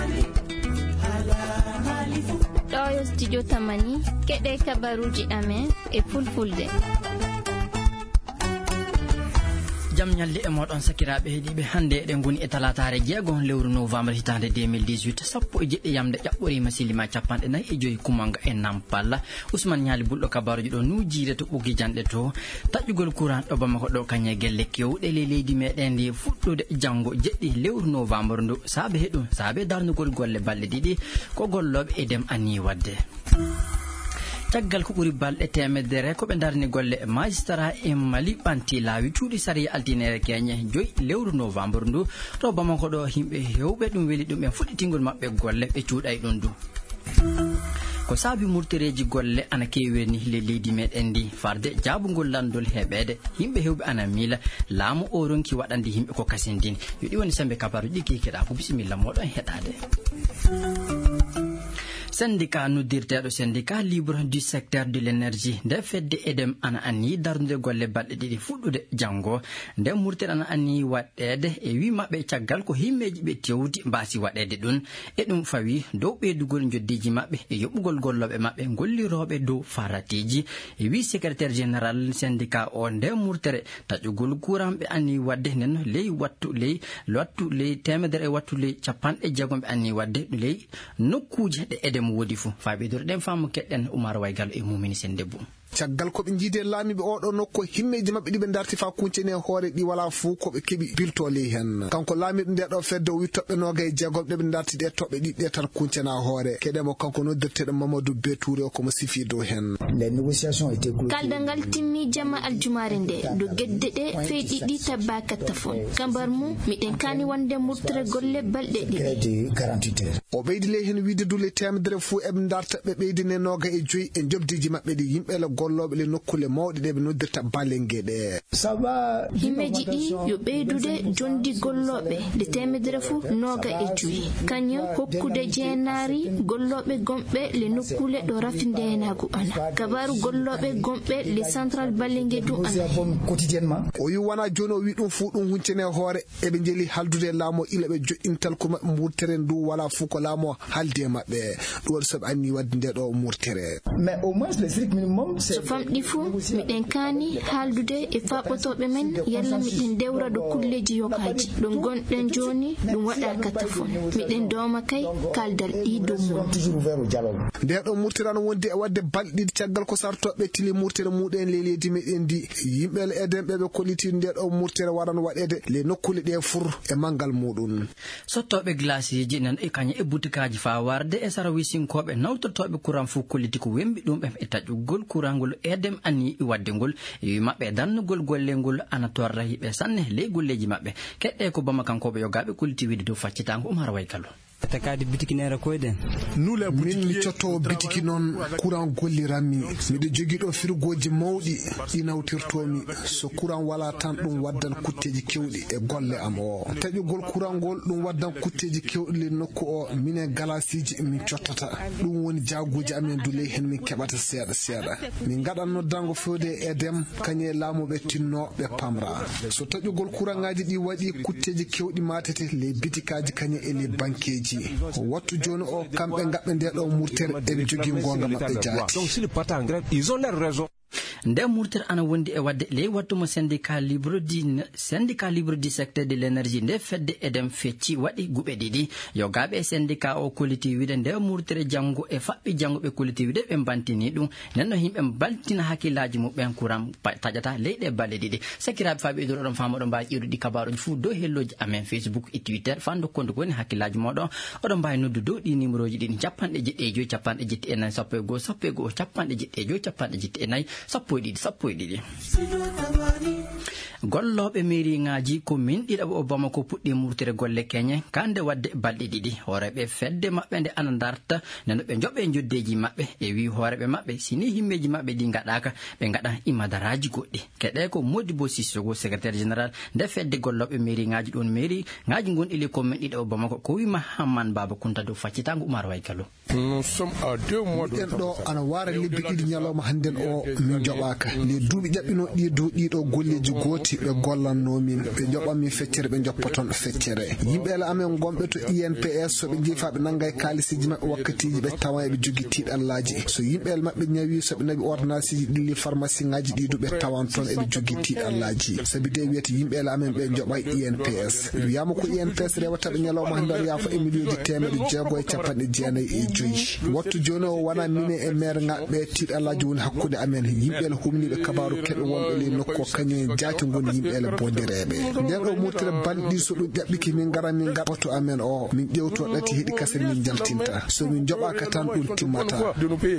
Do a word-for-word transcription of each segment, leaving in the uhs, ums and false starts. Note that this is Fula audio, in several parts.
ɗo studio tamani keɗe kabaruji amen e fulfulde. jam nyalde e modon sakirabe hedibe hande de ngoni e talatare jeego lewru novembre hitande deux mille dix-huit sappo e jedde yamde jabbori masilima capande nay e joyi kumanga en nampalla Ousmane Nyali buldo kabaruji do nuujire to bugi jande to tajjugol courant do bamako do kanye gelle kewde le leydi meden di fuddude jango jeddi lewru novembre ndo saabe hedum saabe darnugol golle balle didi ko gollobe edem ani wadde taggal ko buri balde temedere ko be darni golle magistrat e Mali banti laawi tuudi sari altinere Kenya joy lewru novembre ndu to bamako do himbe hewbe dum weli dum e fudditingol mabbe golle be cuuday don du ko sabi murtireji golle ana keweni le leydi meden di farde jabugol landol hebede himbe hewbe ana mila laamu o ronki wadande himbe ko kasindin yodi woni sambe kabaru dikki keda ko bismillah modon hedade. Syndicat noddirteɗo syndicat libre du secteur de l'énergie nde fedde edem ana anni darnude golle balɗe ɗiɗi fuɗɗude jango nde murteɗe ana anni waɗɗede e wi mabɓe caggal ko himmeji ɓe tewdi mbasi waɗede ɗum e ɗum fawi dow ɓeydugol joddiji mabɓe e yoɓɓugol golloɓe mabɓe golliroɓe dow faratiji e wi secrétaire général syndicat o nde murtere taƴugol courant ɓe anni wadde nen ley wattu ley wattu ley temedere e wattu ley capanɗe jeegom ɓe anni wadde ley nokkuji ɗe edem wodi fu faabidur den famu kedden Umar Waygal e mumini sen debbo caggal ko be jide laamibe odo nokko himmeji mabbe dibe darti fa kuncene hoore di wala fu ko be kebi bilto le hen kanko laamibe de do fedde wi tobbe nogay jeegom de be darti de tobbe di de tar kuncena hoore kedemo kanko no dirtede Mamadou Betouré ko mo sifi do hen les négociations étaient closes kaldangal timmi jama aljumare nde do gedde de feedi di tabaka tafon kambarmu miden kani wande murtre golle balde di quarante-huit heures o beedi le hen wiide dule temdere fu e be darta be beedine nogay e joyi e jobdiji mabbe di yimbe la gollobe le nokkule mawde de be noddirta balengede saba himmeji di yo beydude jondi gollobe de temedere fu noga e juyi kanyo hokkude jeenari gollobe gombe le nokkule do rafinde nagu ana kabaru gollobe gombe le central balengede ana quotidiennement o yu wana jono wi dum fu dum huncene hoore e be jeli haldude laamo ilabe jo'intal ko mabbe murtere ndu wala fu ko laamo halde mabbe do sab anni wadde do murtere mais au moins le strict minimum so famdi fu miden kani haldude e fabotobe men yalla miden dewra do kulleji yokaji dum gonden joni dum wada katafon miden doma kay kaldal di dum toujours ouvert au dialogue de do murtirano wonde e wadde baldi caggal ko sartobe tili murtere muden le ledi meden di yimbe eden be be koliti de do murtere waran wadede le nokkule de fur e mangal mudun sottobe glace ji nan e kanya e butikaji fa warde e sarawisin kobe nawtotobe courant fu koliti ko wembi dum e tajugol courant edem ani wadde ngol e mabbe dannugol gollengol ana torra hibe sanne le golleji mabbe kedde ko bama kanko be yogabe kulti widi do faccitango Umar Waykalo takadi bitikinere koyden nous les boutiquiers cioto bitiki non courant gollirami mi jogi do firgoji mawdi inawtirtomi so courant wala tan dum waddan kutteji kewdi e golle am o tajugol courant gol dum waddan kutteji kewdi le nokku o mine galasiji min ciottata dum woni jaaguji amen dule hen min kebata seeda seeda min gadanno dango fewde edem kanye laamobe tinno be pamra so tajugol courant ngaji di wadi kutteji kewdi matete le bitikaji kanye e le bankeji wattu joni o kambe ngabbe de do murtere e jogi gonga mabbe jaati donc si le parti en grève ils ont leur raison nde murter ana wondi e wadde le wattu mo syndicat libre di syndicat libre du secteur de l'énergie nde fedde edem fecci wadi gube didi yogabe syndicat o koliti wide nde murtere jango e fabbi jango be koliti wide be bantini dum nenno himbe baltina hakilaji mu ben kuram tajata leede balle didi sakirabe fabi do don famo do mbaa irudi kabaru fu do helloji amen Facebook e Twitter fando konto goni hakilaji modon odon mbaa noddu do di numéroji din capande jidde joy capande jidde en sappo go sappo go capande jidde joy capande jidde en sappo didi sappo didi gollobe mairie ngaji ko min dida bo Obama ko puddi murtere golle Kenya kande wadde balde didi horebe fedde mabbe de anandarta neno be jobbe joddeji mabbe e wi horebe mabbe sini himmeji mabbe di ngadaka be ngada imadaraji goddi kede ko Modibo Sissoko secrétaire général de fedde gollobe mairie ngaji don mairie ngaji gon ile ko min dida Obama ko wi Mahamman Baba Kunta do faccitango Umar Waykalo nous sommes à deux mois de do ana wara libbi didi nyaloma handen o min joɓaka le duuɓi ƴaɓɓino ɗi dow ɗiɗo golleji gooti ɓe gollannomin ɓe joɓanmin feccere ɓe joppaton feccere yimɓeele amen gonɓe to I N P S soɓe jeefa ɓe nangay kalisiji maɓɓe wakkatiji ɓe tawa eɓe jogui tiiɗallaji so yimɓeele maɓɓe ñawi soɓe naɓi ordonnance ji ɗilli pharmacie ngaji ɗiɗo ɓe tawan toon eɓe jogui tiiɗallaji sabi de wiyete yimɓeele amen ɓe joɓay I N P S wiyama ko I N P S rewataɓe ñalawma hande aɗa yaafo e million temedde jeego e capanɗe jeenayyi e joyyi wattu joni o wona mine e maire ngaɓe tiiɗallaji woni hakkude amen yimɓeele humniɓe kabaru keɓe wonɓe le nokku kañum jaati goni yimɓeele bondireɓe nden ɗo murtire balɗi so ɗum ƴaɓɓiki min gara min gaɓato amen o min ƴewto ɗati heeɗi kase min jaltinta so min joɓaka tan ɗum timmata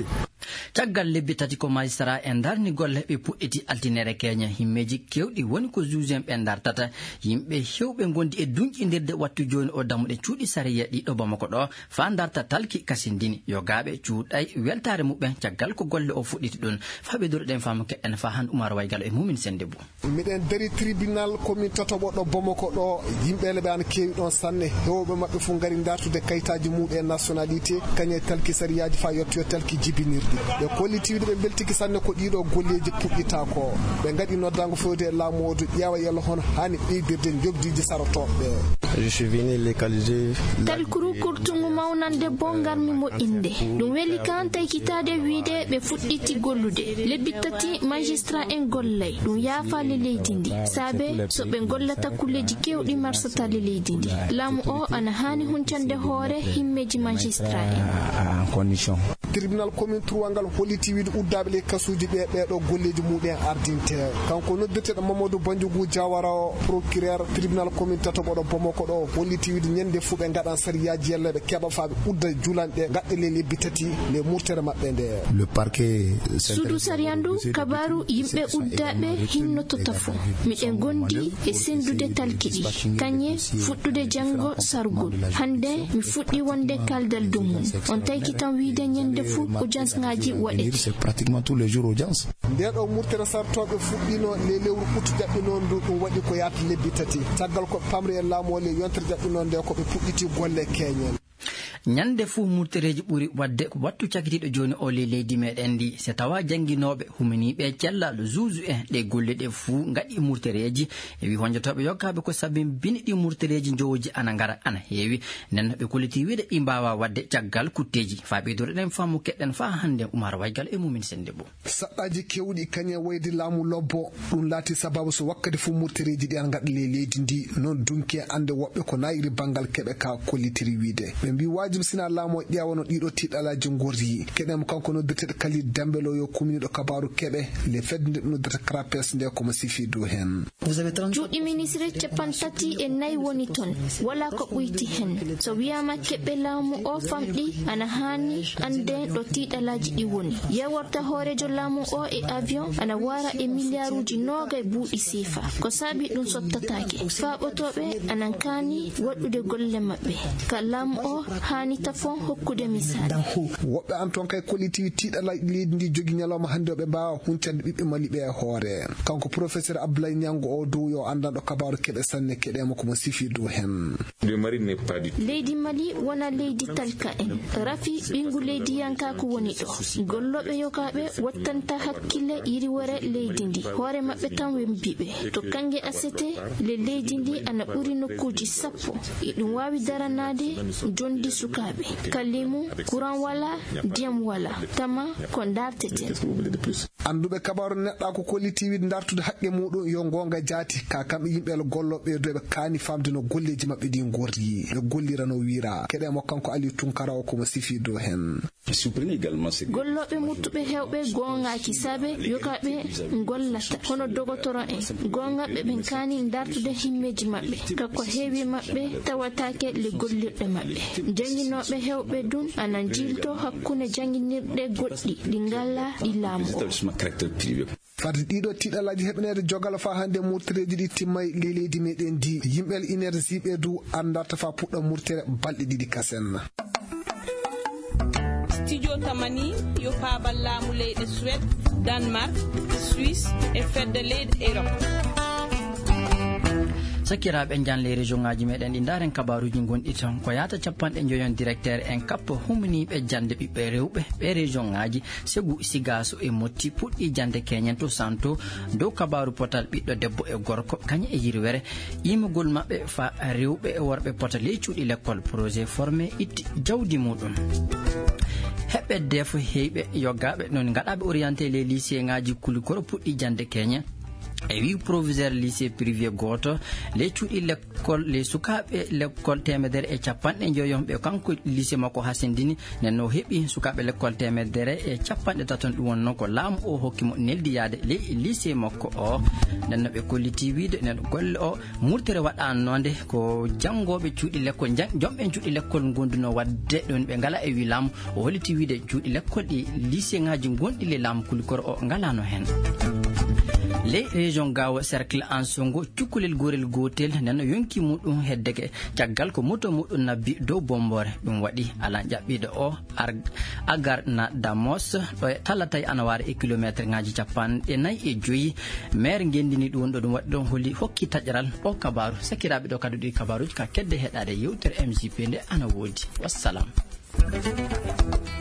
caggal lebbi tati ko magistrat en darni golle ɓe puɗɗiti altinere keña himmeji kewɗi woni ko juge en ɓe dartata yimɓe hewɓe gondi e dunƴidirde wattu joni o dammuɗe cuuɗi sariya ɗiɗo bamako ɗo fa darta talki kasindini yo gaaɓe cuuɗay weltare muɓɓen caggal ko golle o fuɗɗiti ɗon fa ɓeduroɗen fama keɗen fa han Oumar Waygal e mumin sende bo miɗen dari tribunal commune Totobo ɗo Bamako ɗo yimɓeele ɓe an kewi ɗon sanne hewɓe maɓɓe fu gari dartude kayitaji muɗum e nationalité kañe talki sariyaji fa yettoyo talki jibinirɗi ɓe kollitiwde ɓe beltiki sanne ko ɗiɗo golleji puɗɗita ko ɓe gaɗi noddago fewde e laamodu ƴeewa yalla hono hani ɓeydirde jogdiji sarotoɓe je suis venu localiser talkuru kurtungu mawnande bongarmi mo inde ɗum weli kan taykitade wiide ɓe fuɗɗiti gollude lebbi tati magistrat en gollay ɗum yaafale leydi ndi saabe so ɓe gollata kulleji kewɗi marsatale leydi ndi laamu o ana hani huncande hoore himmeji magistrat en en condition tribunal commune trois ngal holliti wiide uddaɓe le kasuji ɓe ɓeɗo golleji muɗum ardinte kanko noddirteɗo Mamadou Bandiougou Diawara o procureur tribunal commune Totobo ɗo Bamako ɗo holliti wiide ñande fu ɓe gaɗan sariyaji yelle ɓe keɓa fa ɓe udda julanɗe gaɗɗe le lebbi tati le murtere maɓɓe nde le parquet suudu sariyandu kabaru yimɓe uddaɓe hinnotota fo miɗen gondi e sendude talkiɗi kañe fuɗɗude janggo sargol hande mi fuɗɗi wonde kaldal dow mum on tayki tan wiide ñande fu audience ngaji waɗete c'est pratiquement tous les jours audience ndeɗo murtere sartoɓe fuɗɗino le lewru ɓutu jaɓɓinon ndu ɗum waɗi ko yaata lebbi tati caggal ko pamri e laamu le yontere jaɓɓinon nde koɓe puɗɗiti golle keñen ñande fuu murtereji ɓuri wadde ko wattu cakitiɗo joni o le leydi meɗen ndi so tawa jangguinoɓe humaniɓe cellal juge en ɗe golle ɗe fuu gaɗi murtereji e wi honjotoɓe yokkaɓe ko sabi bini ɗi murtereji jowoji ana gara ana heewi nden ɓe kolliti wiide ɗi mbawa wadde caggal kutteji fa ɓeydoreɗen fammu keɗɗen fa hande Oumar Waygal e mumin sende bo saɗɗaji kewɗi kañe wayde laamu lobbo ɗum laati sababu so wakkati fuu murtereji ɗi an gaɗa le leydi ndi noon dunki ande woɓɓe ko nayiri banggal keɓe ka kollitiri wiide ɓe mbi wajibi sina laamo ƴewano ɗiɗo tiɗalaji gorri keɗem kanko noddirteɗo Khalid Dembelo yo kumniɗo kabaru keɓe le fedde noddirta crapes nde komo sifi dow hen juuɗi ministre capan tati e nayyi woni toon wala ko ɓuyti hen so wiyama keɓe laamu o famɗi ana hani ande ɗo tiɗalaji ɗi woni yeworta hoorejo laamu o e avion ana wara e milliarduji noga e buuɗi sifa ko saabi ɗum sottatake faɓotoɓe anan kani waɗɗude golle maɓɓe ka laamu o hani tafon hokkude misal woɓɓe an toon kay kollitiwi tiɗalaji leydi ndi jogui ñalawma hande ɓe mbawa huncande ɓiɓɓe maliɓe e hoore kanko professeur Abdoulaye Niango o dow yo andanɗo kabaru keɗe sanne keɗema komo sifi dow hen leydi Mali wona leydi talka en rafi ɓingu leydi yankako woni ɗo golloɓe yokaɓe wattanta hakkille yiriwore leydi ndi hoore maɓɓe tan wembiɓe to kangue asete le leydi ndi ana ɓuuri nokkuji sappo e ɗum wawi daranade jondi sukaɓe kalimu courant wala ndiyam wala tama ko darteten anduɓe kabaru neɗɗa ko kolliti wiide dartude haqqe muɗum yo gonga jaati ka kamɓe yimɓeele golloɓe doɓe kaani famde no golleji maɓɓe ɗi gorri ɓe gollirano wiira keɗemo kanko Ali Tunkara o komo sifi dow hen golloɓe muttuɓe hewɓe gongaki saabe yokaɓe gollata hono dogotoro en gongaɓe ɓen kaani dartude himmeji maɓɓe kako heewi maɓɓe tawatake le gollirɗe maɓɓe jangguinoɓe hewɓe dun ana jilto hakkunde jangguinirɗe goɗɗi ɗi ngalla ɗi laamu fadde ɗiɗo tiɗalaji heɓnede jogala fa hande murtereji ɗi timmay le leydi meɗen ndi yimɓel énergie ɓe du andarta fa puɗɗa murtere balɗe ɗiɗi kasen studio tamani yo paabal laamu leyɗe Suède Danemark Suisse e fedde leyɗe Europe sakiraɓe janle région ngaji meɗen ɗi daren kabaruji gonɗi ton ko yata capanɗe joyon directeur en kappo humniɓe jande ɓiɓɓe rewɓe ɓe région ngaji segu sigaso e motti puɗɗi jande keñen to santo dow kabaru potal ɓiɗɗo debbo e gorko kañum e yirwere yimugol mabɓe fa rewɓe e worɓe potal e cuuɗi l'école projet formé itti jawdi muɗum heɓɓe defo heyɓe yoggaɓe non gaɗaɓe orienté les lycée ngaji kulikoro puɗɗi jande keñen e wi proviseur lycée privé goto le cuuɗi l'école les sukaɓe l'école temedere e capanɗe joyomɓe kanko lycée makko hasindini nenno heeɓi sukaɓe l'école temedere e capanɗe taton ɗum wonno ko laamu o hokkimo neldiyade le lycée makko o nenno ɓe kolliti wiide nen golle o murtere waɗannode ko janggoɓe cuuɗi l'école jomɓe cuuɗi l'école gonduno wadde ɗon ɓe ngala e wi laamu o holliti wiide cuuɗi l'école ɗi lycée ngaji gonɗi le laamu kulikoro o ngalano hen les région gawo cercle en songo cukalel gorel gotel nano yonki muɗum heddeke caggal ko moto muɗum nabbi dow bombore ɗum waɗi ala jaɓɓiɗo o agar na damos ɗo talatay anaware e kilométre ngaji capanɗe nayyi e joyyi maire gendini ɗum ɗo ɗum waɗi ɗon holi hokki taƴƴaral o kabaru sakiraɓe ɗo kadi ɗi kabaruji ka kedde heɗade yewtere M J P nde ana woodi wassalam.